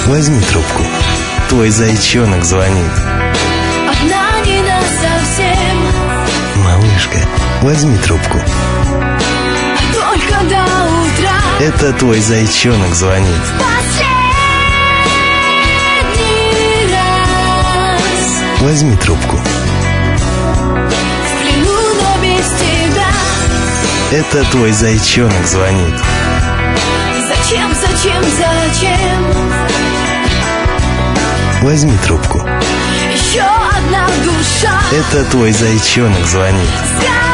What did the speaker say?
Возьми трубку. Твой зайчонок звонит. Одна не насовсем. Малышка, возьми трубку. Только до утра. Это твой зайчонок звонит. Последний раз. Возьми трубку. В плену, но без тебя. Это твой зайчонок звонит. Зачем? Возьми трубку. Еще одна душа. Это твой зайчонок звонит.